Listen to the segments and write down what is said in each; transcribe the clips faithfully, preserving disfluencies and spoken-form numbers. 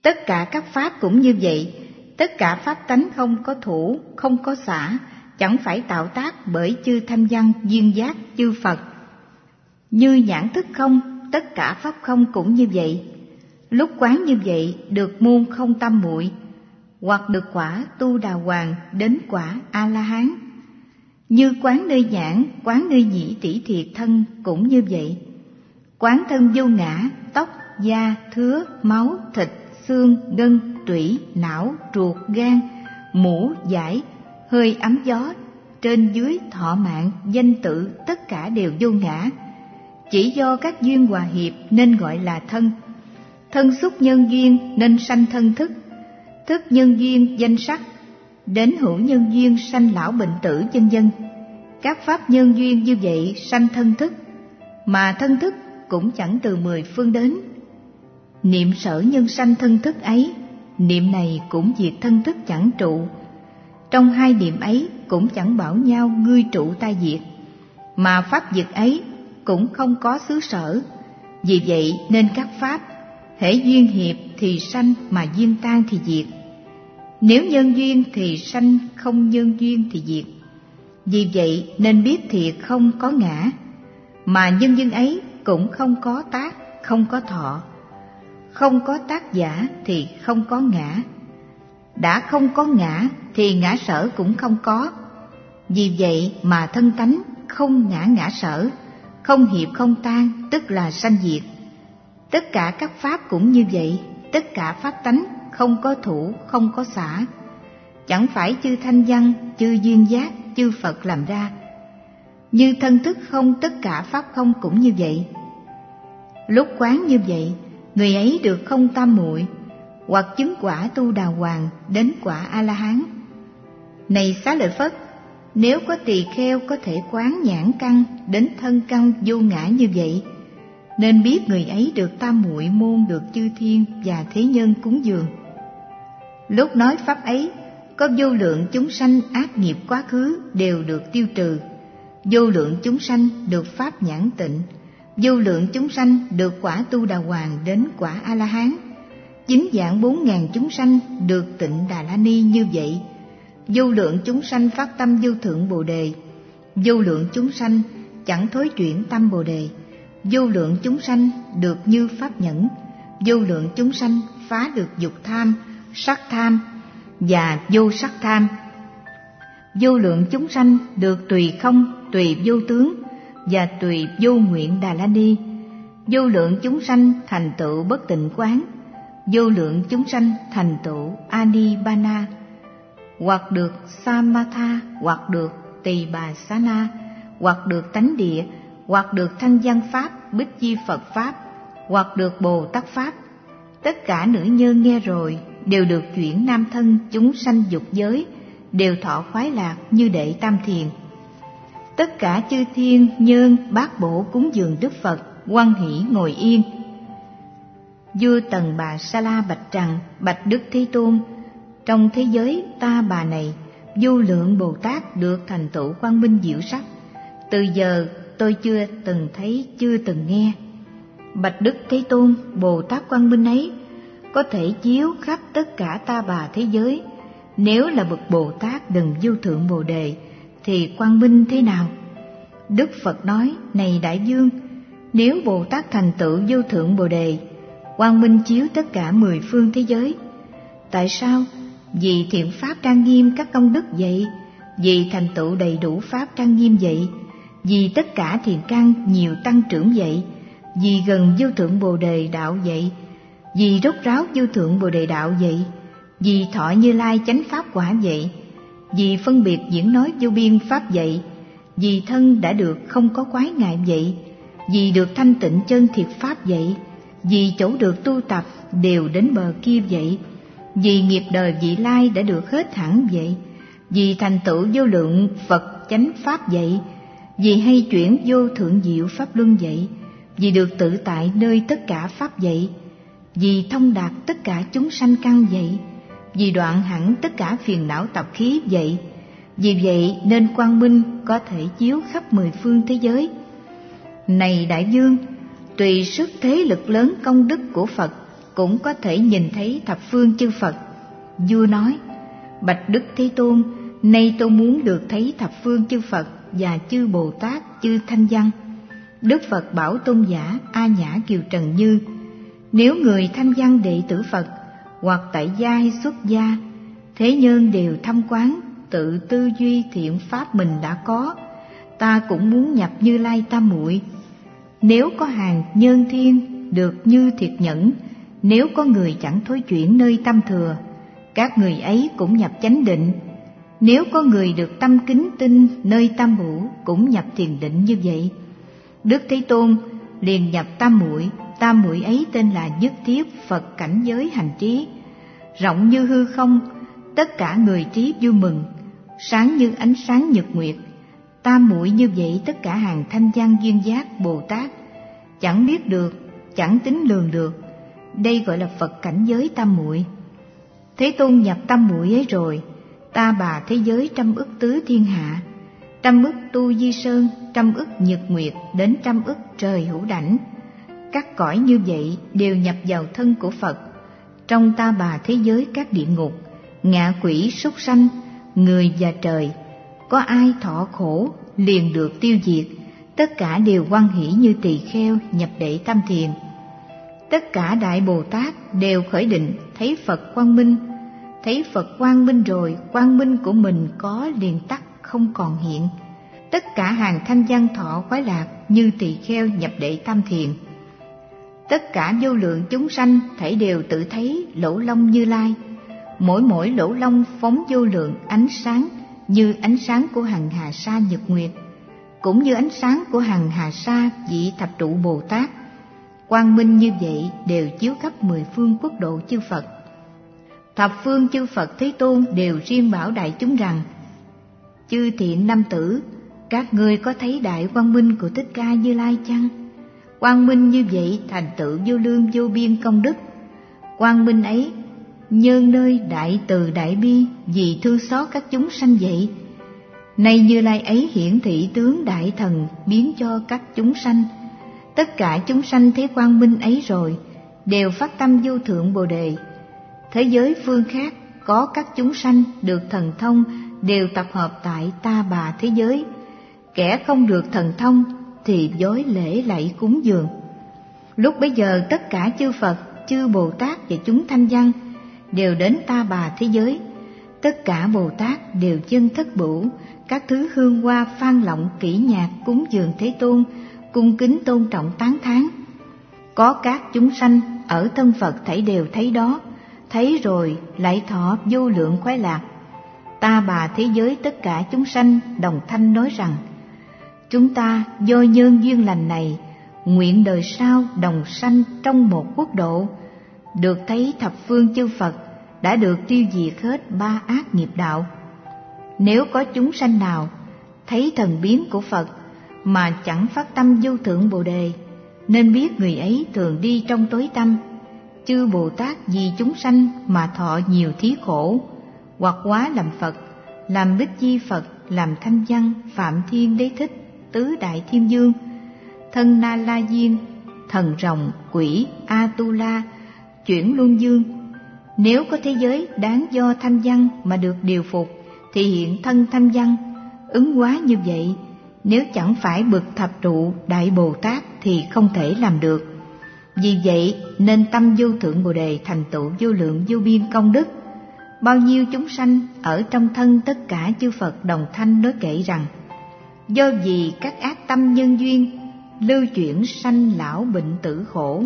Tất cả các pháp cũng như vậy, tất cả pháp tánh không có thủ, không có xả, chẳng phải tạo tác bởi chư thanh văn duyên giác chư Phật. Như nhãn thức không, tất cả pháp không cũng như vậy. Lúc quán như vậy được môn không tam muội, hoặc được quả tu đà hoàng đến quả A La Hán. Như quán nơi nhãn, quán nơi nhĩ tỷ thiệt thân cũng như vậy. Quán thân vô ngã, tóc, da, thứa, máu, thịt, xương, gân, tủy, não, ruột, gan, mũ, dải, hơi ấm gió, trên dưới, thọ mạng, danh tự, tất cả đều vô ngã. Chỉ do các duyên hòa hiệp nên gọi là thân. Thân xúc nhân duyên nên sanh thân thức, thức nhân duyên danh sắc, đến hữu nhân duyên sanh lão bệnh tử vân vân. Các pháp nhân duyên như vậy sanh thân thức, mà thân thức cũng chẳng từ mười phương đến. Niệm sở nhân sanh thân thức ấy, niệm này cũng diệt thân thức chẳng trụ. Trong hai niệm ấy cũng chẳng bảo nhau ngươi trụ ta diệt, mà pháp diệt ấy cũng không có xứ sở. Vì vậy nên các pháp hễ duyên hiệp thì sanh, mà duyên tan thì diệt. Nếu nhân duyên thì sanh, không nhân duyên thì diệt. Vì vậy nên biết thiệt không có ngã, mà nhân duyên ấy cũng không có tác, không có thọ. Không có tác giả thì không có ngã. Đã không có ngã thì ngã sở cũng không có. Vì vậy mà thân tánh không ngã ngã sở, không hiệp không tan, tức là sanh diệt. Tất cả các pháp cũng như vậy, tất cả pháp tánh không có thủ, không có xả, chẳng phải chư thanh văn, chư duyên giác, chư Phật làm ra. Như thân thức không, tất cả pháp không cũng như vậy. Lúc quán như vậy, người ấy được không tam muội, hoặc chứng quả tu đà hoàng đến quả A La Hán. Này Xá Lợi Phất, nếu có tỳ kheo có thể quán nhãn căn đến thân căn vô ngã như vậy, nên biết người ấy được tam muội môn, được chư thiên và thế nhân cúng dường. Lúc nói pháp ấy, có vô lượng chúng sanh ác nghiệp quá khứ đều được tiêu trừ, vô lượng chúng sanh được pháp nhãn tịnh, vô lượng chúng sanh được quả tu đà hoàng đến quả A La Hán. Chín vạn bốn ngàn chúng sanh được tịnh Đà La Ni như vậy. Vô lượng chúng sanh phát tâm vô thượng Bồ Đề, vô lượng chúng sanh chẳng thối chuyển tâm Bồ Đề, vô lượng chúng sanh được như pháp nhẫn, vô lượng chúng sanh phá được dục tham, sắc tham và vô sắc tham, vô lượng chúng sanh được tùy không, tùy vô tướng và tùy vô nguyện Đà La Ni, vô lượng chúng sanh thành tựu bất tịnh quán, vô lượng chúng sanh thành tựu Anibana, hoặc được Samatha, hoặc được Tỳ Bà Xá Na, hoặc được tánh địa, hoặc được thanh văn pháp, bích chi Phật pháp, hoặc được Bồ Tát pháp. Tất cả nữ nhân nghe rồi đều được chuyển nam thân chúng sanh dục giới, đều thọ khoái lạc như đệ tam thiền. Tất cả chư thiên nhân bát bộ cúng dường Đức Phật, hoan hỷ ngồi yên. Vua Tần Bà Sa La bạch rằng: bạch Đức Thế Tôn, trong thế giới ta bà này, vô lượng Bồ Tát được thành tựu quang minh diệu sắc. Từ giờ tôi chưa từng thấy, chưa từng nghe. Bạch Đức Thế Tôn, Bồ Tát quang minh ấy có thể chiếu khắp tất cả ta bà thế giới. Nếu là bậc Bồ Tát đừng vô thượng Bồ Đề thì quang minh thế nào? Đức Phật nói: này đại vương, nếu Bồ Tát thành tựu vô thượng Bồ Đề, quang minh chiếu tất cả mười phương thế giới. Tại sao? Vì thiện pháp trang nghiêm các công đức vậy, vì thành tựu đầy đủ pháp trang nghiêm vậy, vì tất cả thiện căn nhiều tăng trưởng vậy, vì gần vô thượng Bồ Đề đạo vậy, vì rốt ráo vô thượng Bồ Đề đạo vậy, vì thọ Như Lai chánh pháp quả vậy, vì phân biệt diễn nói vô biên pháp vậy, vì thân đã được không có quái ngại vậy, vì được thanh tịnh chân thiệt pháp vậy, vì chỗ được tu tập đều đến bờ kia vậy, vì nghiệp đời vị lai đã được hết hẳn vậy, vì thành tựu vô lượng Phật chánh pháp vậy, vì hay chuyển vô thượng diệu pháp luân vậy, vì được tự tại nơi tất cả pháp vậy, vì thông đạt tất cả chúng sanh căn vậy, vì đoạn hẳn tất cả phiền não tập khí vậy. Vì vậy nên quang minh có thể chiếu khắp mười phương thế giới. Này đại vương, tùy sức thế lực lớn công đức của Phật cũng có thể nhìn thấy thập phương chư Phật. Vua nói: Bạch Đức Thế Tôn, nay tôi muốn được thấy thập phương chư Phật và chư Bồ Tát, chư Thanh Văn. Đức Phật bảo tôn giả A Nhã Kiều Trần Như: Nếu người Thanh Văn đệ tử Phật, hoặc tại gia hay xuất gia, thế nhân đều thăm quán, tự tư duy thiện pháp mình đã có, ta cũng muốn nhập Như Lai Tam Muội. Nếu có hàng nhân thiên được như thiệt nhẫn, nếu có người chẳng thối chuyển nơi tâm thừa, các người ấy cũng nhập chánh định. Nếu có người được tâm kính tinh nơi tam hữu, cũng nhập thiền định như vậy. Đức Thế Tôn liền nhập tam muội, tam muội ấy tên là Nhất Thiết Phật cảnh giới hành trí, rộng như hư không, tất cả người trí vui mừng, sáng như ánh sáng nhật nguyệt. Tam muội như vậy tất cả hàng thanh văn duyên giác Bồ Tát chẳng biết được, chẳng tính lường được. Đây gọi là Phật cảnh giới tam muội. Thế Tôn nhập tam muội ấy rồi, ta bà thế giới trăm ức tứ thiên hạ, trăm ức tu di sơn, trăm ức nhật nguyệt, đến trăm ức trời hữu đảnh, các cõi như vậy đều nhập vào thân của Phật. Trong ta bà thế giới các địa ngục, ngạ quỷ súc sanh, người và trời, có ai thọ khổ liền được tiêu diệt, tất cả đều hoan hỷ như tỳ kheo nhập đệ tam thiền. Tất cả đại Bồ Tát đều khởi định thấy Phật quang minh, thấy Phật quang minh rồi, quang minh của mình có liền tắt không còn hiện. Tất cả hàng thanh văn thọ khoái lạc như tỳ kheo nhập đệ tam thiền. Tất cả vô lượng chúng sanh thảy đều tự thấy lỗ long Như Lai, mỗi mỗi lỗ long phóng vô lượng ánh sáng, như ánh sáng của hằng hà sa nhật nguyệt, cũng như ánh sáng của hằng hà sa vị thập trụ Bồ Tát. Quang minh như vậy đều chiếu khắp mười phương quốc độ chư Phật. Thập phương chư Phật Thế Tôn đều riêng bảo đại chúng rằng: Chư thiện nam tử, các ngươi có thấy đại quang minh của Thích Ca Như Lai chăng? Quang minh như vậy thành tựu vô lương vô biên công đức. Quang minh ấy nhân nơi đại từ đại bi, vì thương xót các chúng sanh vậy. Nay Như Lai ấy hiển thị tướng đại thần, biến cho các chúng sanh. Tất cả chúng sanh thấy quang minh ấy rồi, đều phát tâm vô thượng Bồ Đề. Thế giới phương khác có các chúng sanh được thần thông, đều tập hợp tại ta bà thế giới. Kẻ không được thần thông thì vối lễ lạy cúng dường. Lúc bấy giờ tất cả chư Phật, chư Bồ Tát và chúng thanh văn đều đến ta bà thế giới. Tất cả Bồ Tát đều dâng thất bửu, các thứ hương hoa phan lọng kỹ nhạc cúng dường Thế Tôn, cung kính tôn trọng tán thán. Có các chúng sanh ở thân Phật thảy đều thấy đó, thấy rồi lại thọ vô lượng khoái lạc. Ta bà thế giới tất cả chúng sanh đồng thanh nói rằng: Chúng ta do nhân duyên lành này, nguyện đời sau đồng sanh trong một quốc độ, được thấy thập phương chư Phật đã được tiêu diệt hết ba ác nghiệp đạo. Nếu có chúng sanh nào thấy thần biến của Phật mà chẳng phát tâm vô thượng Bồ Đề, nên biết người ấy thường đi trong tối tăm. Chư Bồ Tát vì chúng sanh mà thọ nhiều thí khổ, hoặc hóa làm Phật, làm Bích Chi Phật, làm Thanh Văn, Phạm Thiên Đế Thích, Tứ Đại Thiên Dương, Thân Na La Diên, Thần Rồng, Quỷ, A-tu-la, Chuyển Luân Dương. Nếu có thế giới đáng do Thanh Văn mà được điều phục, thì hiện thân Thanh Văn, ứng hóa như vậy. Nếu chẳng phải bậc thập trụ Đại Bồ Tát thì không thể làm được. Vì vậy nên tâm vô thượng Bồ Đề thành tựu vô lượng vô biên công đức. Bao nhiêu chúng sanh ở trong thân tất cả chư Phật đồng thanh nói kể rằng: Do vì các ác tâm nhân duyên, lưu chuyển sanh lão bệnh tử khổ.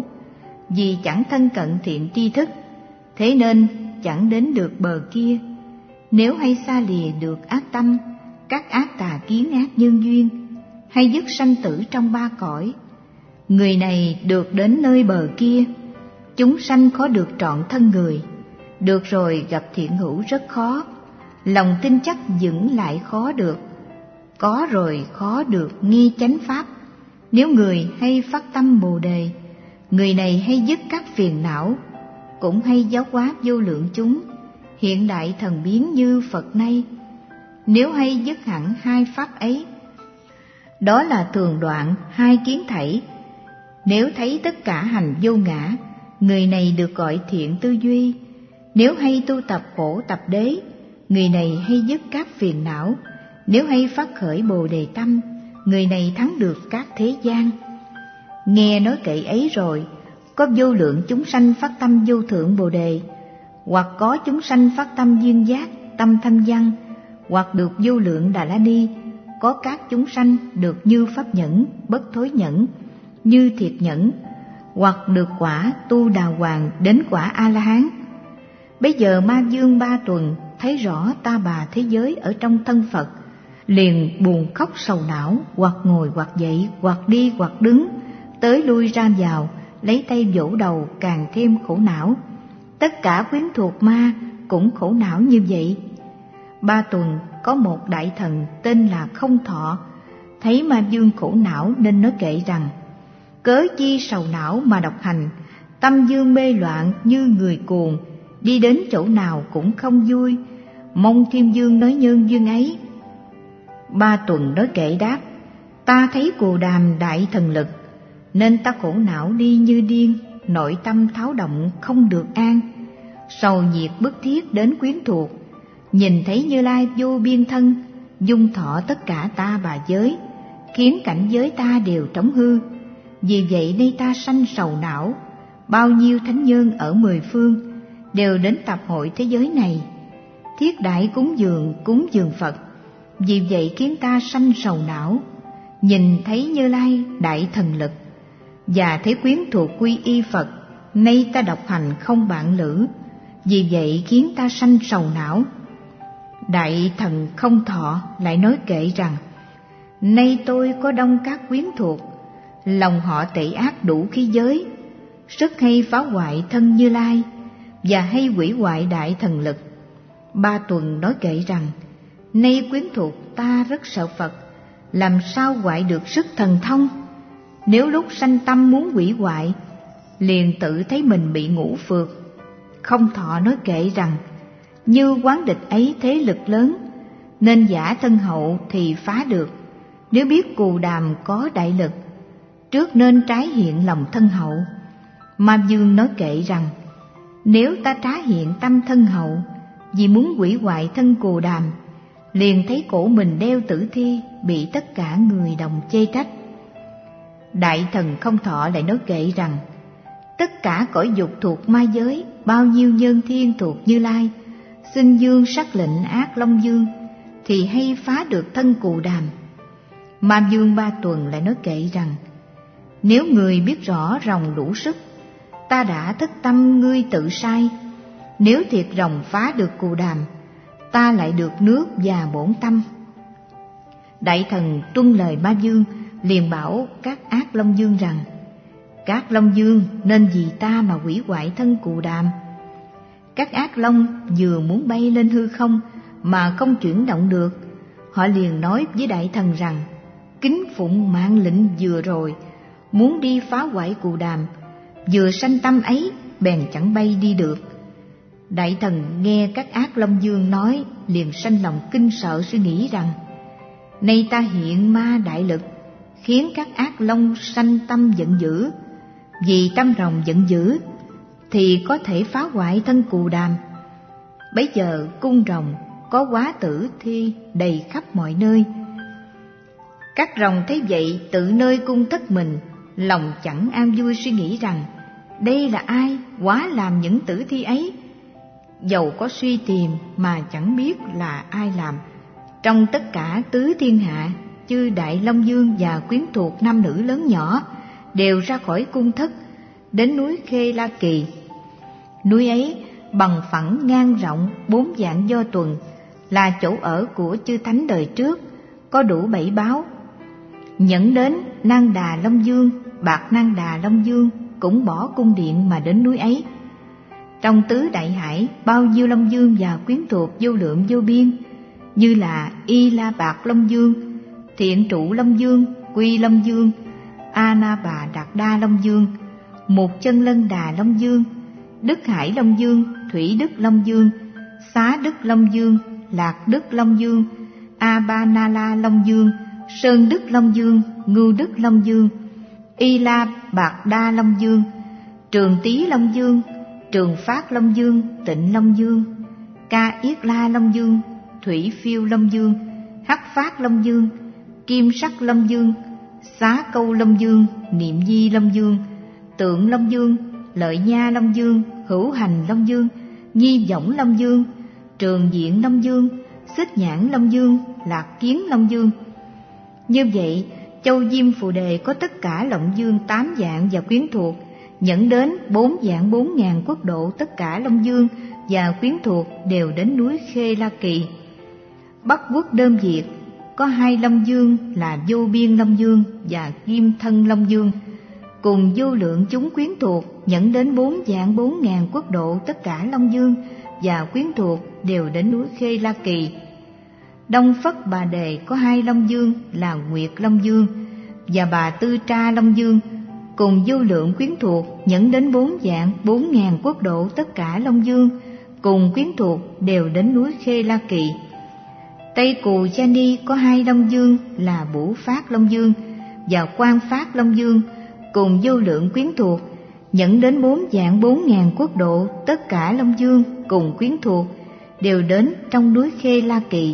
Vì chẳng thân cận thiện tri thức, thế nên chẳng đến được bờ kia. Nếu hay xa lìa được ác tâm, các ác tà kiến ác nhân duyên, hay dứt sanh tử trong ba cõi, người này được đến nơi bờ kia. Chúng sanh khó được trọn thân người, được rồi gặp thiện hữu rất khó. Lòng tin chắc vững lại khó được, có rồi khó được nghi chánh pháp. Nếu người hay phát tâm Bồ Đề, người này hay dứt các phiền não, cũng hay giáo hóa vô lượng chúng, hiện đại thần biến như Phật nay. Nếu hay dứt hẳn hai pháp ấy, đó là thường đoạn hai kiến thảy. Nếu thấy tất cả hành vô ngã, người này được gọi thiện tư duy. Nếu hay tu tập khổ tập đế, người này hay dứt các phiền não. Nếu hay phát khởi bồ đề tâm, người này thắng được các thế gian. Nghe nói kệ ấy rồi, có vô lượng chúng sanh phát tâm vô thượng bồ đề, hoặc có chúng sanh phát tâm duyên giác, tâm thanh văn, hoặc được vô lượng Đà La Ni. Có các chúng sanh được như pháp nhẫn, bất thối nhẫn, như thiệt nhẫn, hoặc được quả tu đà hoàng đến quả A La Hán. Bây giờ Ma Dương Ba Tuần thấy rõ ta bà thế giới ở trong thân Phật, liền buồn khóc sầu não, hoặc ngồi hoặc dậy, hoặc đi hoặc đứng, tới lui ra vào, lấy tay vỗ đầu, càng thêm khổ não. Tất cả quyến thuộc ma cũng khổ não như vậy. Ba Tuần có một đại thần tên là Không Thọ, thấy Ma Dương khổ não nên nói kệ rằng: cớ chi sầu não mà độc hành, tâm dương mê loạn như người cuồng, đi đến chỗ nào cũng không vui, mong Thiên Dương nói nhân duyên ấy. Ba Tuần nói kệ đáp: ta thấy Cù Đàm đại thần lực, nên ta khổ não đi như điên, nội tâm tháo động không được an, sầu nhiệt bức thiết đến quyến thuộc. Nhìn thấy Như Lai vô biên thân, dung thọ tất cả ta bà giới, khiến cảnh giới ta đều trống hư. Vì vậy nay ta sanh sầu não. Bao nhiêu thánh nhân ở mười phương đều đến tập hội thế giới này, thiết đại cúng dường cúng dường Phật. Vì vậy khiến ta sanh sầu não. Nhìn thấy Như Lai đại thần lực, và thấy quyến thuộc quy y Phật, nay ta độc hành không bạn lữ. Vì vậy khiến ta sanh sầu não. Đại thần Không Thọ lại nói kệ rằng: nay tôi có đông các quyến thuộc, lòng họ tệ ác đủ khí giới, rất hay phá hoại thân Như Lai, và hay hủy hoại đại thần lực. Ba Tuần nói kệ rằng: nay quyến thuộc ta rất sợ Phật, làm sao hoại được sức thần thông? Nếu lúc sanh tâm muốn hủy hoại, liền tự thấy mình bị ngũ phược. Không Thọ nói kệ rằng: như quán địch ấy thế lực lớn, nên giả thân hậu thì phá được. Nếu biết Cù Đàm có đại lực, trước nên trái hiện lòng thân hậu. Ma Dương nói kệ rằng: nếu ta trá hiện tâm thân hậu, vì muốn hủy hoại thân Cù Đàm, liền thấy cổ mình đeo tử thi, bị tất cả người đồng chê trách. Đại thần Không Thọ lại nói kệ rằng: tất cả cõi dục thuộc ma giới, bao nhiêu nhân thiên thuộc Như Lai, xin dương sắc lệnh ác Long Dương, thì hay phá được thân Cù Đàm. Ma Dương Ba Tuần lại nói kệ rằng: nếu người biết rõ rồng đủ sức, ta đã thức tâm ngươi tự sai. Nếu thiệt rồng phá được Cù Đàm, ta lại được nước và bổn tâm. Đại thần tuân lời Ma Dương, liền bảo các ác Long Dương rằng: các Long Dương nên vì ta mà hủy hoại thân Cù Đàm. Các ác long vừa muốn bay lên hư không mà không chuyển động được, họ liền nói với đại thần rằng: kính phụng mạng lệnh vừa rồi, muốn đi phá hoại Cù Đàm, vừa sanh tâm ấy bèn chẳng bay đi được. Đại thần nghe các ác long dương nói, liền sanh lòng kinh sợ, suy nghĩ rằng: nay ta hiện ma đại lực, khiến các ác long sanh tâm giận dữ. Vì tâm rồng giận dữ thì có thể phá hoại thân Cù Đàm. Bấy giờ cung rồng có quá tử thi đầy khắp mọi nơi. Các rồng thấy vậy tự nơi cung thất mình, lòng chẳng an vui, suy nghĩ rằng: đây là ai quá làm những tử thi ấy? Dầu có suy tìm mà chẳng biết là ai làm. Trong tất cả tứ thiên hạ, chư đại long dương và quyến thuộc nam nữ lớn nhỏ đều ra khỏi cung thất, đến núi Khê La Kỳ. Núi ấy bằng phẳng ngang rộng bốn vạn do tuần, là chỗ ở của chư thánh đời trước, có đủ bảy báo. Nhẫn đến Nang Đà Long Dương, Bạc Nang Đà Long Dương cũng bỏ cung điện mà đến núi ấy. Trong tứ đại hải, bao nhiêu Long Dương và quyến thuộc vô lượng vô biên, như là Y La Bạc Long Dương, Thiện Trụ Long Dương, Quy Long Dương, A Na Bà Đạt Đa Long Dương, Một Chân Lân Đà Long Dương, Đức Hải Long Dương, Thủy Đức Long Dương, Xá Đức Long Dương, Lạc Đức Long Dương, A Ba Na La Long Dương, Sơn Đức Long Dương, Ngưu Đức Long Dương, Y La Bạc Đa Long Dương, Trường Tý Long Dương, Trường Phát Long Dương, Tịnh Long Dương, Ca Yết La Long Dương, Thủy Phiêu Long Dương, Hắc Phát Long Dương, Kim Sắc Long Dương, Xá Câu Long Dương, Niệm Di Long Dương, Tượng Long Dương, Lợi Nha Long Dương, Hữu Hành Long Dương, Nhi Võng Long Dương, Trường Diện Long Dương, Xích Nhãn Long Dương, Lạc Kiến Long Dương. Như vậy, Châu Diêm Phù Đề có tất cả Long Dương tám dạng và quyến thuộc, dẫn đến bốn dạng bốn ngàn quốc độ tất cả Long Dương và quyến thuộc đều đến núi Khê La Kỳ. Bắc Quốc Đơn Việt có hai Long Dương là Vô Biên Long Dương và Kim Thân Long Dương, cùng vô lượng chúng quyến thuộc dẫn đến bốn dạng bốn ngàn quốc độ tất cả Long Dương và quyến thuộc đều đến núi Khê La Kỳ. Đông Phất Bà Đề có hai Long Dương là Nguyệt Long Dương và Bà Tư Tra Long Dương, cùng vô lượng quyến thuộc dẫn đến bốn dạng bốn ngàn quốc độ tất cả Long Dương, cùng quyến thuộc đều đến núi Khê La Kỳ. Tây Cù Cha Ni có hai Long Dương là Bủ Phát Long Dương và Quan Phát Long Dương, cùng vô lượng quyến thuộc dẫn đến bốn dạng bốn ngàn quốc độ tất cả Long Dương cùng quyến thuộc đều đến trong núi Khê La Kỳ.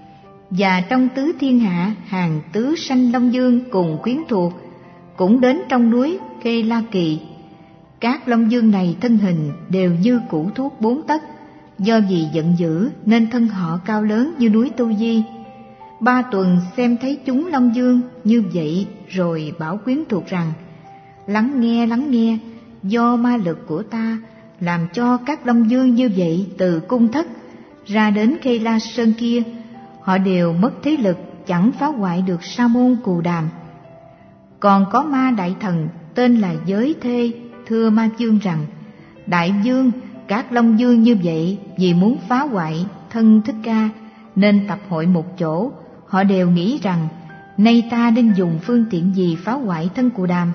Và trong tứ thiên hạ hàng tứ sanh Long Dương cùng quyến thuộc cũng đến trong núi Khê La Kỳ. Các Long Dương này thân hình đều như củ thuốc bốn tấc, do vì giận dữ nên thân họ cao lớn như núi Tu Di. Ba tuần xem thấy chúng Long Dương như vậy rồi bảo quyến thuộc rằng: lắng nghe, lắng nghe, do ma lực của ta làm cho các Long Dương như vậy từ cung thất ra đến Khê La Sơn kia, họ đều mất thế lực, chẳng phá hoại được Sa môn Cù Đàm. Còn có ma đại thần tên là Giới Thê thưa Ma Chương rằng: Đại vương, các Long Dương như vậy vì muốn phá hoại thân Thích Ca nên tập hội một chỗ, họ đều nghĩ rằng nay ta nên dùng phương tiện gì phá hoại thân Cù Đàm.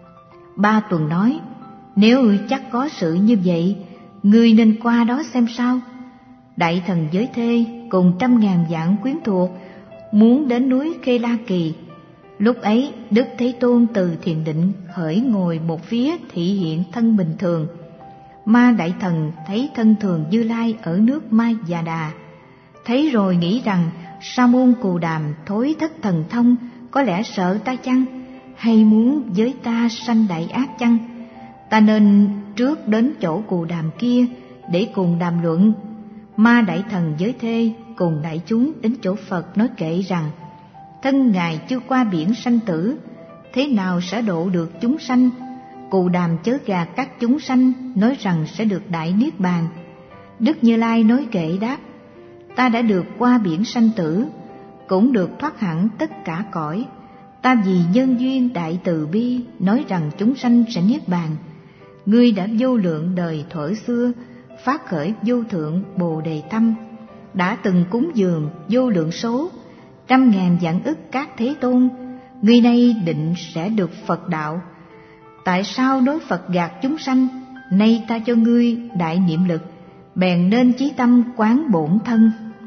Ba tuần nói: nếu chắc có sự như vậy, ngươi nên qua đó xem sao. Đại thần Giới Thê cùng trăm ngàn vạn quyến thuộc muốn đến núi Khê La Kỳ. Lúc ấy Đức Thế Tôn từ thiền định khởi ngồi một phía thị hiện thân bình thường. Ma đại thần thấy thân thường Như Lai ở nước Ma Già Đà, thấy rồi nghĩ rằng Sa môn Cù Đàm thối thất thần thông, có lẽ sợ ta chăng, hay muốn với ta sanh đại ác chăng? Ta nên trước đến chỗ Cù Đàm kia để cùng đàm luận. Ma đại thần Giới Thê cùng đại chúng đến chỗ Phật nói kệ rằng: thân ngài chưa qua biển sanh tử, thế nào sẽ độ được chúng sanh? Cù Đàm chớ gạt các chúng sanh, nói rằng sẽ được đại niết bàn. Đức Như Lai nói kệ đáp: ta đã được qua biển sanh tử, cũng được thoát hẳn tất cả cõi. Ta vì nhân duyên đại từ bi nói rằng chúng sanh sẽ niết bàn. Ngươi đã vô lượng đời thuở xưa phát khởi vô thượng bồ đề tâm, đã từng cúng dường vô lượng số trăm ngàn vạn ức các thế tôn, ngươi nay định sẽ được Phật đạo. Tại sao nói Phật gạt chúng sanh? Nay ta cho ngươi đại niệm lực, bèn nên chí tâm quán bổn thân.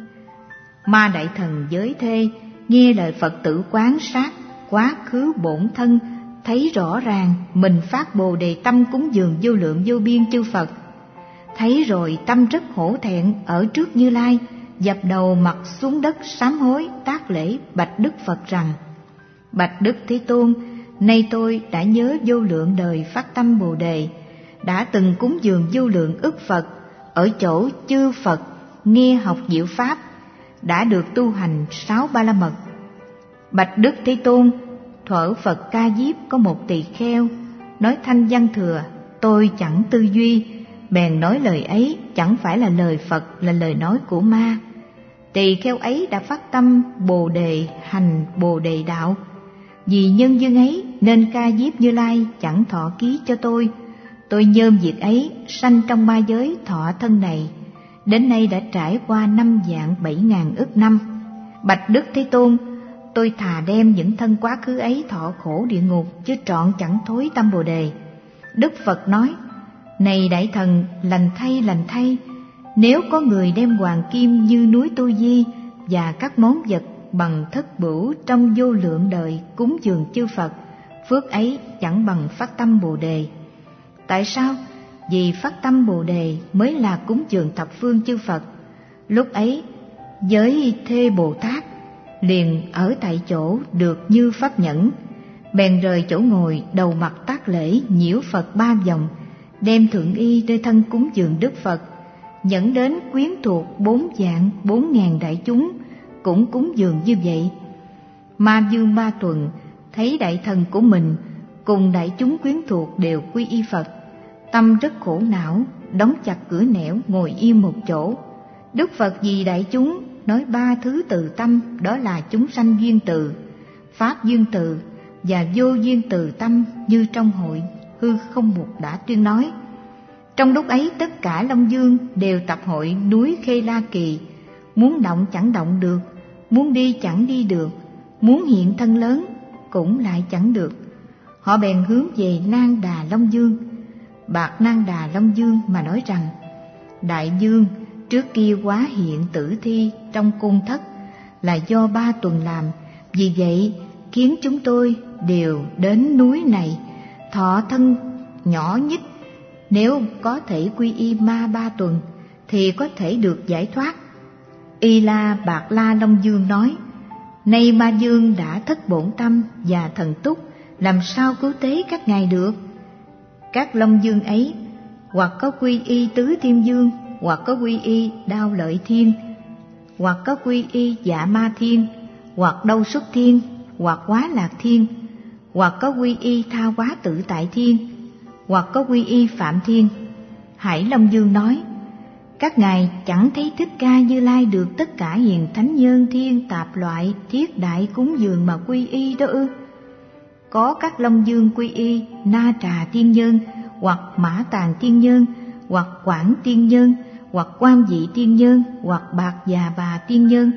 Ma đại thần Giới Thê nghe lời Phật tử quán sát quá khứ bổn thân, thấy rõ ràng mình phát bồ đề tâm cúng dường vô lượng vô biên chư Phật. Thấy rồi tâm rất hổ thẹn ở trước Như Lai, dập đầu mặt xuống đất sám hối tác lễ bạch Đức Phật rằng: bạch Đức Thế Tôn, nay tôi đã nhớ vô lượng đời phát tâm bồ đề, đã từng cúng dường vô lượng ức Phật ở chỗ chư Phật, nghe học diệu pháp, đã được tu hành sáu ba la mật. Bạch Đức Thế Tôn, thuở Phật Ca Diếp có một tỳ kheo nói thanh văn thừa, tôi chẳng tư duy, bèn nói lời ấy chẳng phải là lời Phật, là lời nói của ma. Tỳ kheo ấy đã phát tâm bồ đề hành bồ đề đạo, vì nhân duyên ấy nên Ca Diếp Như Lai chẳng thọ ký cho tôi. Tôi nhơm việc ấy sanh trong ma giới thọ thân này, đến nay đã trải qua năm vạn bảy ngàn ức năm. Bạch Đức Thế Tôn, tôi thà đem những thân quá khứ ấy thọ khổ địa ngục, chứ trọn chẳng thối tâm bồ đề. Đức Phật nói: này đại thần, lành thay lành thay, nếu có người đem hoàng kim như núi Tu Di và các món vật bằng thất bửu trong vô lượng đời cúng dường chư Phật, phước ấy chẳng bằng phát tâm bồ đề. Tại sao? Vì phát tâm Bồ Đề mới là cúng dường thập phương chư Phật. Lúc ấy, giới Thê Bồ Tát liền ở tại chỗ được như pháp nhẫn, bèn rời chỗ ngồi đầu mặt tác lễ nhiễu Phật ba vòng, đem thượng y nơi thân cúng dường Đức Phật, nhẫn đến quyến thuộc bốn vạn bốn ngàn đại chúng cũng cúng dường như vậy. Ma Dương Ba Tuần thấy đại thần của mình cùng đại chúng quyến thuộc đều quy y Phật, tâm rất khổ não, đóng chặt cửa nẻo ngồi yên một chỗ. Đức Phật vì đại chúng nói ba thứ từ tâm, đó là chúng sanh duyên từ, pháp duyên từ và vô duyên từ tâm, như trong hội hư không mục đã tuyên nói. Trong lúc ấy tất cả Long Dương đều tập hội núi Khê La Kỳ, muốn động chẳng động được, muốn đi chẳng đi được, muốn hiện thân lớn cũng lại chẳng được. Họ bèn hướng về Nan Đà Long Dương, bạc Nan Đà Long Dương mà nói rằng: Đại Dương, trước kia quá hiện tử thi trong côn thất là do Ba Tuần làm, vì vậy khiến chúng tôi đều đến núi này thọ thân nhỏ nhất. Nếu có thể quy y ma Ba Tuần thì có thể được giải thoát. Y La Bạc La Long Dương nói: Nay Ma Dương đã thất bổn tâm và thần túc, làm sao cứu tế các ngài được? Các Long Dương ấy hoặc có quy y Tứ Thiên Dương, hoặc có quy y Đao Lợi Thiên, hoặc có quy y Dạ Ma Thiên, hoặc Đâu Xuất Thiên, hoặc Quá Lạc Thiên, hoặc có quy y Tha Quá Tự Tại Thiên, hoặc có quy y Phạm Thiên. Hải Long Dương nói: Các ngài chẳng thấy Thích Ca Như Lai được tất cả hiền thánh nhân thiên tạp loại thiết đại cúng dường mà quy y đó ư? Có các Long Dương quy y Na Trà Tiên Nhân, hoặc Mã Tàng Tiên Nhân, hoặc Quảng Tiên Nhân, hoặc Quan Dị Tiên Nhân, hoặc Bạc Già Bà Tiên Nhân.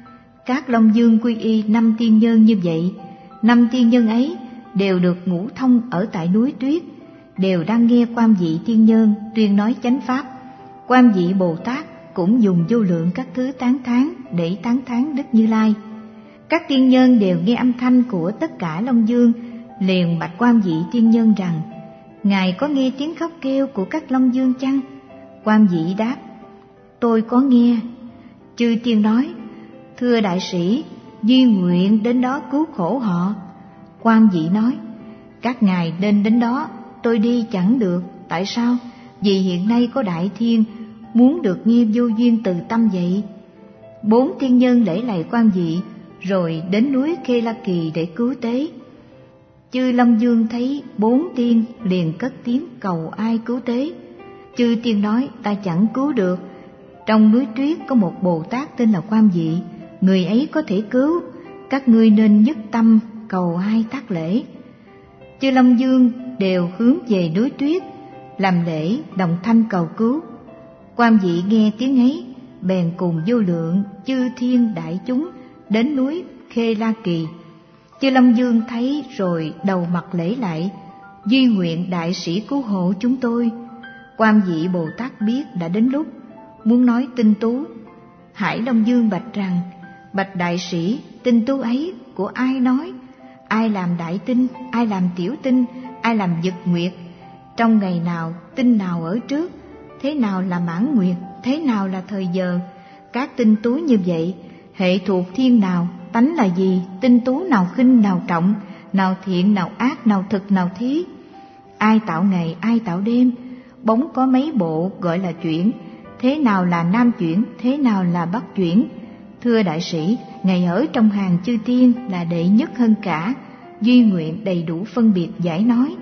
Các Long Dương quy y năm tiên nhân như vậy. Năm tiên nhân ấy đều được ngũ thông ở tại núi Tuyết, đều đang nghe Quan Dị Tiên Nhân tuyên nói chánh pháp. Quan Dị Bồ Tát cũng dùng vô lượng các thứ tán thán để tán thán Đức Như Lai. Các tiên nhân đều nghe âm thanh của tất cả Long Dương, liền bạch Quan Dị Tiên Nhân rằng: Ngài có nghe tiếng khóc kêu của các Long Dương chăng? Quan Dị đáp: Tôi có nghe. Chư tiên nói: Thưa đại sĩ, duy nguyện đến đó cứu khổ họ. Quan Dị nói: Các ngài nên đến đó, tôi đi chẳng được. Tại sao? Vì hiện nay có đại thiên muốn được nghe vô duyên từ tâm vậy. Bốn tiên nhân lễ lạy Quan Dị, rồi đến núi Khê La Kỳ để cứu tế. Chư Long Dương thấy bốn tiên liền cất tiếng cầu ai cứu tế. Chư tiên nói: Ta chẳng cứu được. Trong núi Tuyết có một Bồ Tát tên là Quan Dị, người ấy có thể cứu. Các ngươi nên nhất tâm cầu ai tác lễ. Chư Long Dương đều hướng về núi Tuyết làm lễ đồng thanh cầu cứu. Quan Dị nghe tiếng ấy, bèn cùng vô lượng chư thiên đại chúng đến núi Khê La Kỳ. Chư Long Dương thấy rồi đầu mặt lễ lại: Duy nguyện đại sĩ cứu hộ chúng tôi. Quan Dị Bồ Tát biết đã đến lúc, muốn nói tinh tú. Hải Long Dương bạch rằng: Bạch đại sĩ, tinh tú ấy của ai nói? Ai làm đại tinh, ai làm tiểu tinh, ai làm nhật nguyệt? Trong ngày nào, tinh nào ở trước? Thế nào là mãn nguyệt? Thế nào là thời giờ? Các tinh tú như vậy, hệ thuộc thiên nào? Tánh là gì? Tinh tú nào khinh nào trọng? Nào thiện nào ác? Nào thực nào thí? Ai tạo ngày, ai tạo đêm? Bóng có mấy bộ gọi là chuyển. Thế nào là nam chuyển? Thế nào là bắc chuyển? Thưa đại sĩ, ngài ở trong hàng chư tiên là đệ nhất hơn cả, duy nguyện đầy đủ phân biệt giải nói.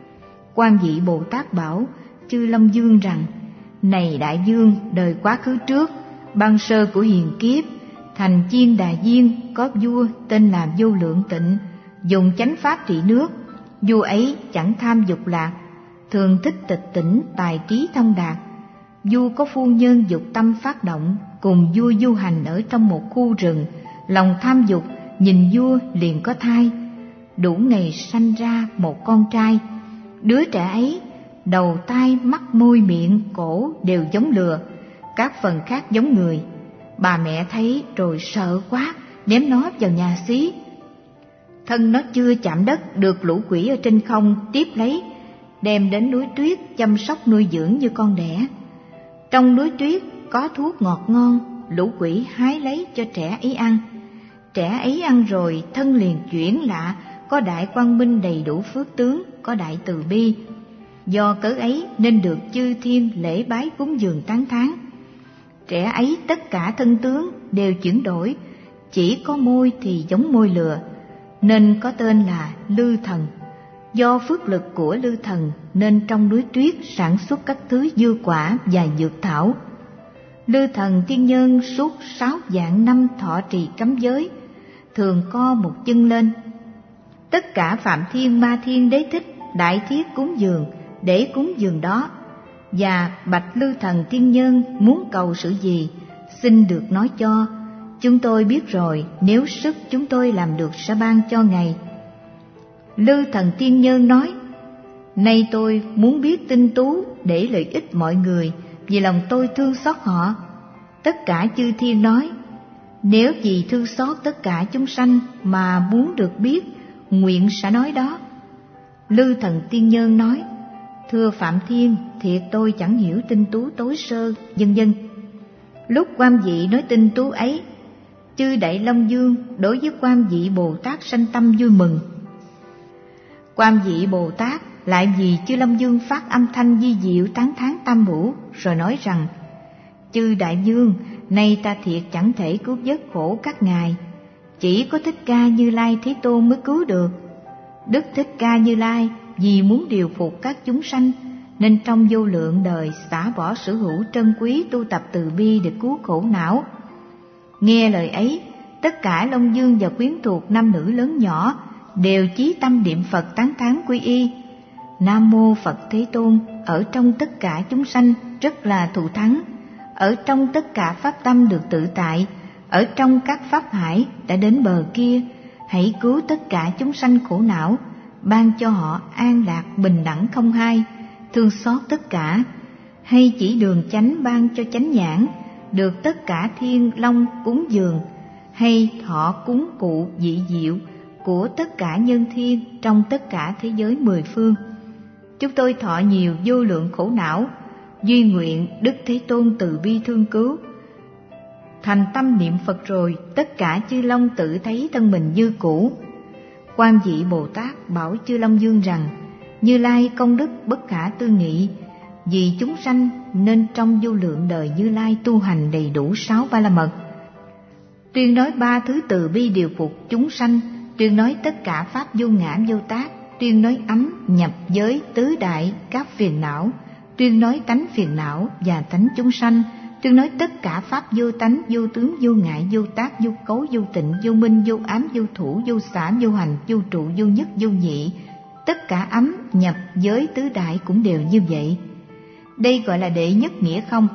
Quan Dị Bồ Tát bảo chư Long Dương rằng: Này đại dương, đời quá khứ trước, ban sơ của hiền kiếp, thành Chiên Đà Diên có vua tên là Vô Lượng Tịnh, dùng chánh pháp trị nước. Vua ấy chẳng tham dục lạc, thường thích tịch tỉnh, tài trí thông đạt. Vua có phu nhân dục tâm phát động, cùng vua du hành ở trong một khu rừng. Lòng tham dục, nhìn vua liền có thai. Đủ ngày sanh ra một con trai. Đứa trẻ ấy, đầu tai mắt môi miệng cổ đều giống lừa, các phần khác giống người. Bà mẹ thấy rồi sợ quá, ném nó vào nhà xí. Thân nó chưa chạm đất, được lũ quỷ ở trên không tiếp lấy, đem đến núi tuyết chăm sóc nuôi dưỡng như con đẻ. Trong núi tuyết có thuốc ngọt ngon, lũ quỷ hái lấy cho trẻ ấy ăn. Trẻ ấy ăn rồi thân liền chuyển lạ, có đại quang minh đầy đủ phước tướng, có đại từ bi. Do cớ ấy nên được chư thiên lễ bái cúng dường tán thán. Trẻ ấy tất cả thân tướng đều chuyển đổi, chỉ có môi thì giống môi lừa, nên có tên là Lư Thần. Do phước lực của Lư Thần nên trong núi tuyết sản xuất các thứ dư quả và dược thảo. Lư Thần tiên nhân suốt sáu vạn năm thọ trì cấm giới, thường co một chân lên. Tất cả Phạm Thiên, Ma Thiên, Đế Thích đại thiết cúng dường để cúng dường đó, và bạch Lư Thần tiên nhân muốn cầu sự gì xin được nói cho. Chúng tôi biết rồi, nếu sức chúng tôi làm được sẽ ban cho ngài. Lư Thần tiên nhân nói: nay tôi muốn biết tinh tú để lợi ích mọi người, vì lòng tôi thương xót họ. Tất cả chư thiên nói: nếu vì thương xót tất cả chúng sanh mà muốn được biết, nguyện sẽ nói đó. Lư Thần tiên nhân nói: thưa Phạm Thiên, thiệt tôi chẳng hiểu tinh tú tối sơ, vân vân. Lúc Quan Vị nói tinh tú ấy, chư Đại Long Vương đối với Quan Vị Bồ Tát sanh tâm vui mừng. Quan Vị Bồ Tát lại vì chư Long Vương phát âm thanh vi diệu tán thán tam bổ, rồi nói rằng: chư Đại Vương, nay ta thiệt chẳng thể cứu vớt khổ các ngài, chỉ có Thích Ca Như Lai Thế Tôn mới cứu được. Đức Thích Ca Như Lai vì muốn điều phục các chúng sanh, nên trong vô lượng đời xả bỏ sở hữu trân quý, tu tập từ bi để cứu khổ não. Nghe lời ấy, tất cả Long Vương và quyến thuộc nam nữ lớn nhỏ đều chí tâm niệm Phật tán thán quy y. Nam mô Phật Thế Tôn ở trong tất cả chúng sanh rất là thù thắng, ở trong tất cả pháp tâm được tự tại, ở trong các pháp hải đã đến bờ kia. Hãy cứu tất cả chúng sanh khổ não, ban cho họ an lạc bình đẳng không hai, thương xót tất cả. Hay chỉ đường chánh ban cho chánh nhãn, được tất cả thiên long cúng dường. Hay thọ cúng cụ dị diệu của tất cả nhân thiên trong tất cả thế giới mười phương. Chúng tôi thọ nhiều vô lượng khổ não, duy nguyện Đức Thế Tôn từ bi thương cứu. Thành tâm niệm Phật rồi, tất cả chư long tự thấy thân mình như cũ. Quan Vị Bồ Tát bảo chư Long Vương rằng: Như Lai công đức bất khả tư nghị, vì chúng sanh nên trong vô lượng đời Như Lai tu hành đầy đủ sáu ba la mật, tuyên nói ba thứ từ bi điều phục chúng sanh, tuyên nói tất cả pháp vô ngã vô tác, tuyên nói ấm nhập giới tứ đại các phiền não, tuyên nói tánh phiền não và tánh chúng sanh, tuyên nói tất cả pháp vô tánh, vô tướng, vô ngại, vô tác, vô cấu, vô tịnh, vô minh, vô ám, vô thủ, vô xả, vô hành, vô trụ, vô nhất, vô nhị. Tất cả ấm nhập giới tứ đại cũng đều như vậy. Đây gọi là đệ nhất nghĩa không.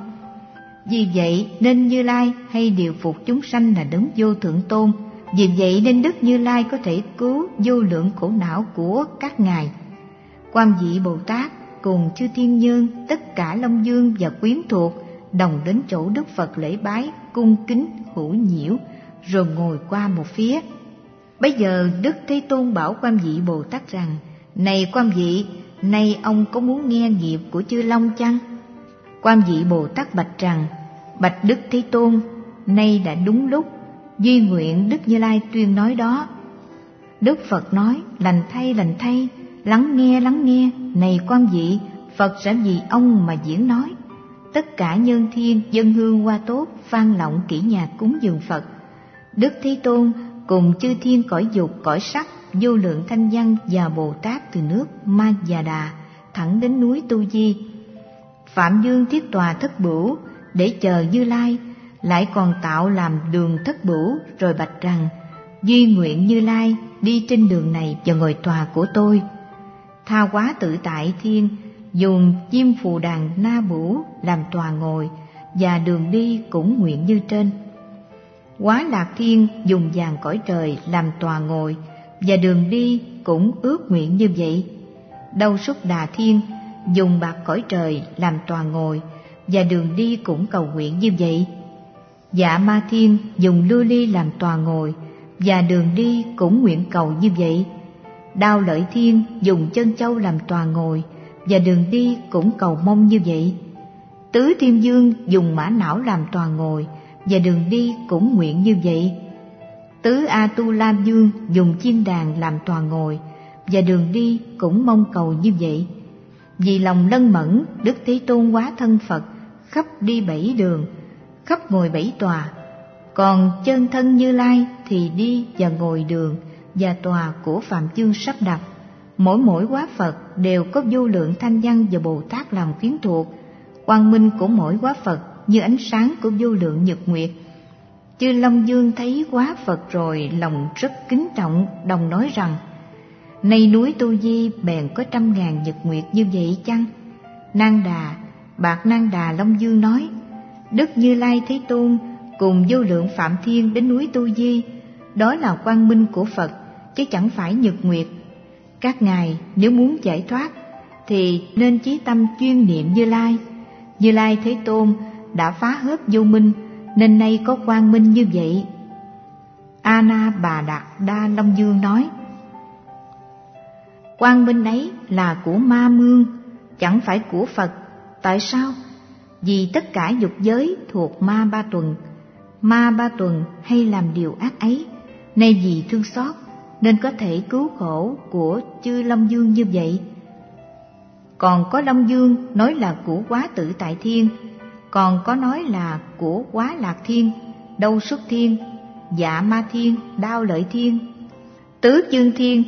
Vì vậy nên Như Lai hay điều phục chúng sanh là đấng vô thượng tôn. Vì vậy nên Đức Như Lai có thể cứu vô lượng khổ não của các ngài. Quan Vị Bồ Tát cùng chư thiên nhân, tất cả Long Vương và quyến thuộc đồng đến chỗ Đức Phật lễ bái, cung kính hữu nhiễu, rồi ngồi qua một phía. Bây giờ Đức Thế Tôn bảo Quan Vị Bồ Tát rằng: Này Quan Vị, nay ông có muốn nghe nghiệp của chư Long chăng? Quan Vị Bồ Tát bạch rằng: Bạch Đức Thế Tôn, nay đã đúng lúc, duy nguyện Đức Như Lai tuyên nói đó. Đức Phật nói: Lành thay, lành thay, lắng nghe, lắng nghe. Này Quan Vị, Phật sẽ vì ông mà diễn nói. Tất cả nhân thiên dân hương hoa tốt, vang lọng kỹ nhạc cúng dường Phật. Đức Thế Tôn cùng chư thiên cõi dục, cõi sắc, vô lượng thanh văn và Bồ Tát từ nước Ma Già Đà thẳng đến núi Tu Di. Phạm Dương thiết tòa thất bửu để chờ Như Lai, lại còn tạo làm đường thất bửu, rồi bạch rằng: Duy nguyện Như Lai đi trên đường này và ngồi tòa của tôi. Tha Hóa Tự Tại Thiên dùng chim phù đàn na bửu làm tòa ngồi, và đường đi cũng nguyện như trên. Quá Lạc Thiên dùng vàng cõi trời làm tòa ngồi, và đường đi cũng ước nguyện như vậy. Đâu Súc Đà Thiên dùng bạc cõi trời làm tòa ngồi, và đường đi cũng cầu nguyện như vậy. Dạ Ma Thiên dùng lưu ly làm tòa ngồi, và đường đi cũng nguyện cầu như vậy. Đao Lợi Thiên dùng chân châu làm tòa ngồi, và đường đi cũng cầu mong như vậy. Tứ Thiên Vương dùng mã não làm tòa ngồi, và đường đi cũng nguyện như vậy. Tứ A-tu-la Vương dùng chiên đàn làm tòa ngồi, và đường đi cũng mong cầu như vậy. Vì lòng lân mẫn, Đức Thế Tôn hóa thân Phật, khắp đi bảy đường, khắp ngồi bảy tòa. Còn chân thân Như Lai thì đi và ngồi đường và tòa của Phạm Chương sắp đặt. Mỗi mỗi hóa Phật đều có vô lượng thanh văn và Bồ Tát làm quyến thuộc. Quang minh của mỗi hóa Phật như ánh sáng của vô lượng nhật nguyệt. Chư Long Vương thấy hóa Phật rồi lòng rất kính trọng, đồng nói rằng: Nay núi Tu Di bèn có trăm ngàn nhật nguyệt như vậy chăng? Nang Đà, bạc Nang Đà Long Vương nói: Đức Như Lai Thế Tôn cùng vô lượng Phạm Thiên đến núi Tu Di, đó là quang minh của Phật, chứ chẳng phải nhật nguyệt. Các ngài nếu muốn giải thoát thì nên chí tâm chuyên niệm Như Lai. Như Lai Thế Tôn đã phá hết vô minh, nên nay có quang minh như vậy. A Na Bà Đạt Đa Long Vương nói: Quang minh ấy là của ma mương, chẳng phải của Phật. Tại sao? Vì tất cả dục giới thuộc ma ba tuần. Ma ba tuần hay làm điều ác ấy, nay vì thương xót nên có thể cứu khổ của chư Long Vương như vậy. Còn có Long Vương nói là của Quá Tự Tại Thiên, còn có nói là của Quá Lạc Thiên, Đâu Xuất Thiên, Dạ Ma Thiên, Đao Lợi Thiên, Tứ Dương Thiên.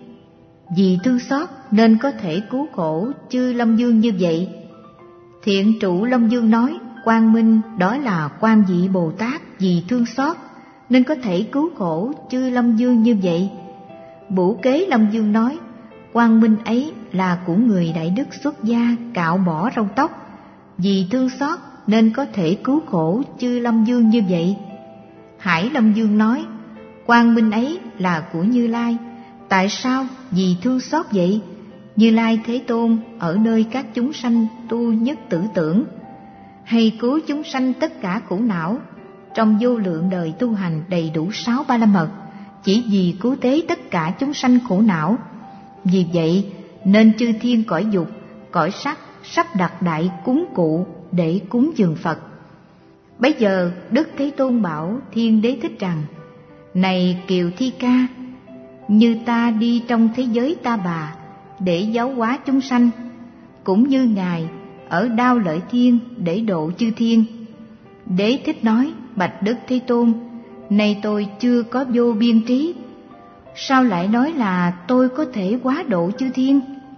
Vì thương xót nên có thể cứu khổ chư Long Vương như vậy. Thiện trụ Long Vương nói quang minh đó là Quan Vị Bồ Tát, vì thương xót nên có thể cứu khổ chư Long Vương như vậy. Bửu Kế Long Vương nói quang minh ấy là của người đại đức xuất gia cạo bỏ râu tóc, vì thương xót nên có thể cứu khổ chư Long Vương như vậy. Hải Long Vương nói quang minh ấy là của Như Lai. Tại sao? Vì thương xót vậy. Như Lai Thế Tôn ở nơi các chúng sanh tu nhất tử tưởng, hay cứu chúng sanh tất cả khổ não, trong vô lượng đời tu hành đầy đủ sáu ba la mật, chỉ vì cứu tế tất cả chúng sanh khổ não. Vì vậy nên chư thiên cõi dục, cõi sắc sắp đặt đại cúng cụ để cúng dường Phật. Bấy giờ Đức Thế Tôn bảo Thiên Đế Thích rằng: Này Kiều Thi Ca, như ta đi trong thế giới Ta Bà để giáo hóa chúng sanh, cũng như Ngài ở Đao Lợi Thiên để độ chư thiên. Đế Thích nói: Bạch Đức Thế Tôn, nay tôi chưa có vô biên trí, sao lại nói là tôi có thể hóa độ chư thiên?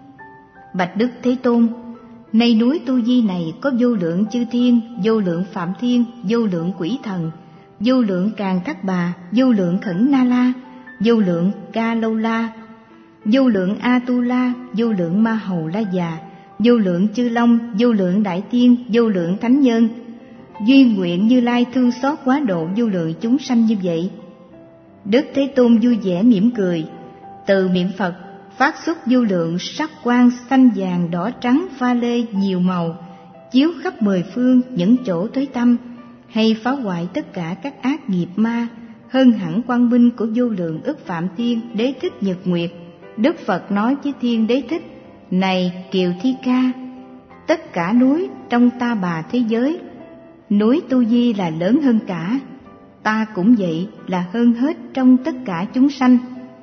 Bạch Đức Thế Tôn, nay núi Tu Di này có vô lượng chư thiên, vô lượng Phạm Thiên, vô lượng quỷ thần, vô lượng Càn Thắt Bà, vô lượng Khẩn Na La, vô lượng Ca Lâu La, vô lượng A Tu La, vô lượng Ma Hầu La Già, vô lượng chư Long, vô lượng Đại Tiên, vô lượng Thánh Nhân. Duy nguyện Như Lai thương xót quá độ vô lượng chúng sanh như vậy. Đức Thế Tôn vui vẻ mỉm cười, từ miệng Phật phát xuất vô lượng sắc quang xanh vàng đỏ trắng pha lê nhiều màu, chiếu khắp mười phương những chỗ tối tăm, hay phá hoại tất cả các ác nghiệp ma, hơn hẳn quang minh của vô lượng ức Phạm Thiên Đế Thích Nhật Nguyệt. Đức Phật nói với Thiên Đế Thích: Này Kiều Thi Ca, tất cả núi trong Ta Bà thế giới, núi Tu Di là lớn hơn cả, ta cũng vậy là hơn hết trong tất cả chúng sanh.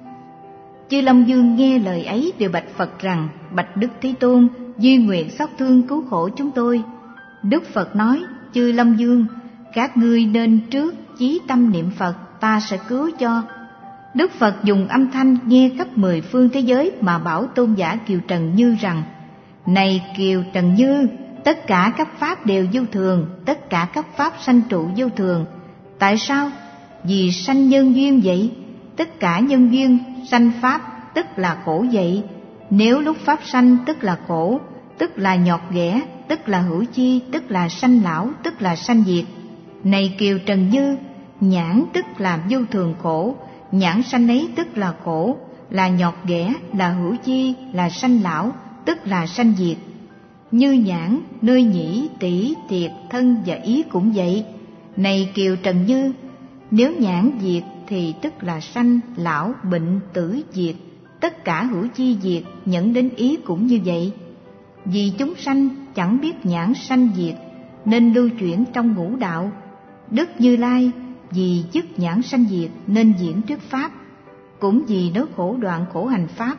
Chư Long Vương nghe lời ấy đều bạch Phật rằng: Bạch Đức Thế Tôn, duy nguyện xót thương cứu khổ chúng tôi. Đức Phật nói: Chư Long Vương, các ngươi nên trước chí tâm niệm Phật, ta sẽ cứu cho. Đức Phật dùng âm thanh nghe khắp mười phương thế giới mà bảo tôn giả Kiều Trần Như rằng: Này Kiều Trần Như, tất cả các pháp đều vô thường, tất cả các pháp sanh trụ vô thường. Tại sao? Vì sanh nhân duyên vậy. Tất cả nhân duyên sanh pháp tức là khổ vậy. Nếu lúc pháp sanh tức là khổ, tức là nhọt ghẻ, tức là hữu chi, tức là sanh lão, tức là sanh diệt. Này Kiều Trần Như, nhãn tức là vô thường khổ, nhãn sanh ấy tức là khổ, là nhọt ghẻ, là hữu chi, là sanh lão, tức là sanh diệt. Như nhãn, nơi nhĩ, tỷ, tiệt, thân và ý cũng vậy. Này Kiều Trần Như, nếu nhãn diệt thì tức là sanh, lão, bệnh, tử diệt, tất cả hữu chi diệt, nhận đến ý cũng như vậy. Vì chúng sanh chẳng biết nhãn sanh diệt nên lưu chuyển trong ngũ đạo. Đức Như Lai vì dứt nhãn sanh diệt nên diễn thuyết pháp, cũng vì nó khổ đoạn khổ hành pháp.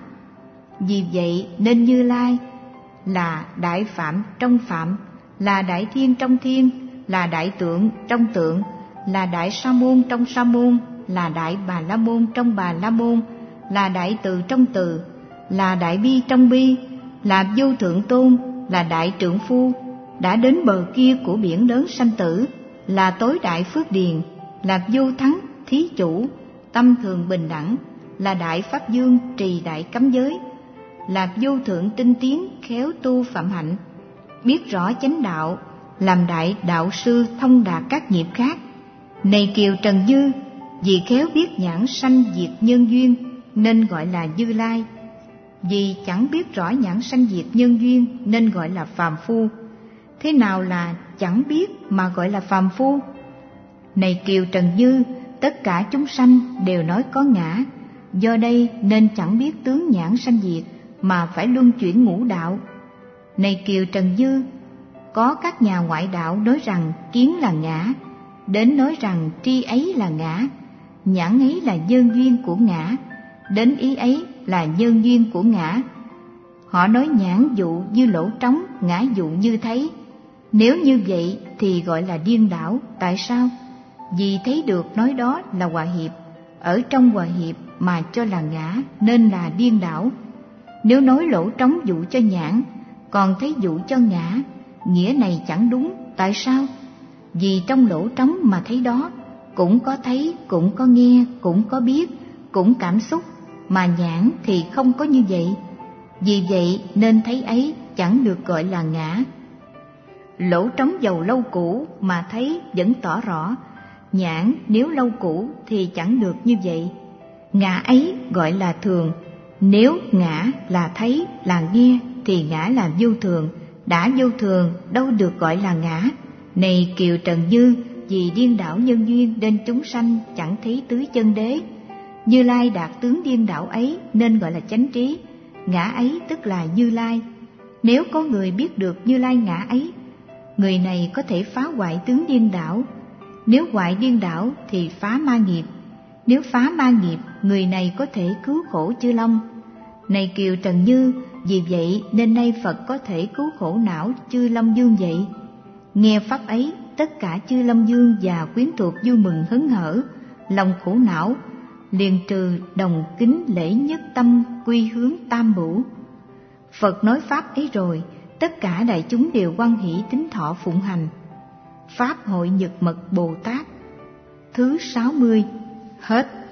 Vì vậy nên Như Lai là đại phạm trong phạm, là đại thiên trong thiên, là đại tượng trong tượng, là đại sa môn trong sa môn, là đại bà la môn trong bà la môn, là đại từ trong từ, là đại bi trong bi, là vô thượng tôn, là đại trượng phu, đã đến bờ kia của biển lớn sanh tử, là tối đại phước điền, là vô thắng thí chủ, tâm thường bình đẳng, là đại pháp dương trì đại cấm giới, là vô thượng tinh tiến khéo tu phạm hạnh, biết rõ chánh đạo, làm đại đạo sư thông đạt các nghiệp khác. Này Kiều Trần Như, vì khéo biết nhãn sanh diệt nhân duyên nên gọi là Như Lai, vì chẳng biết rõ nhãn sanh diệt nhân duyên nên gọi là phàm phu. Thế nào là chẳng biết mà gọi là phàm phu? Này Kiều Trần Như, tất cả chúng sanh đều nói có ngã, do đây nên chẳng biết tướng nhãn sanh diệt mà phải luân chuyển ngũ đạo. Này Kiều Trần Như, có các nhà ngoại đạo nói rằng kiến là ngã, đến nói rằng tri ấy là ngã, nhãn ấy là nhân duyên của ngã, đến ý ấy là nhân duyên của ngã. Họ nói nhãn dụ như lỗ trống, ngã dụ như thấy. Nếu như vậy thì gọi là điên đảo. Tại sao? Vì thấy được nói đó là hòa hiệp, ở trong hòa hiệp mà cho là ngã nên là điên đảo. Nếu nói lỗ trống dụ cho nhãn, còn thấy dụ cho ngã, nghĩa này chẳng đúng. Tại sao? Vì trong lỗ trống mà thấy đó, cũng có thấy, cũng có nghe, cũng có biết, cũng cảm xúc, mà nhãn thì không có như vậy. Vì vậy nên thấy ấy chẳng được gọi là ngã. Lỗ trống dầu lâu cũ mà thấy vẫn tỏ rõ, nhãn nếu lâu cũ thì chẳng được như vậy. Ngã ấy gọi là thường. Nếu ngã là thấy, là nghe thì ngã là vô thường, đã vô thường đâu được gọi là ngã. Này Kiều Trần Như, vì điên đảo nhân duyên nên chúng sanh chẳng thấy tứ chân đế. Như Lai đạt tướng điên đảo ấy nên gọi là chánh trí, ngã ấy tức là Như Lai. Nếu có người biết được Như Lai ngã ấy, người này có thể phá hoại tướng điên đảo. Nếu hoại điên đảo thì phá ma nghiệp. Nếu phá ma nghiệp, người này có thể cứu khổ chư long. Này Kiều Trần Như, vì vậy nên nay Phật có thể cứu khổ não chư Long Dương vậy. Nghe pháp ấy, tất cả chư Long Dương và quyến thuộc vui mừng hớn hở, lòng khổ não liền trừ, đồng kính lễ nhất tâm quy hướng tam bửu. Phật nói pháp ấy rồi, tất cả đại chúng đều hoan hỷ tín thọ phụng hành. Pháp hội Nhật Mật Bồ Tát thứ sáu mươi hết.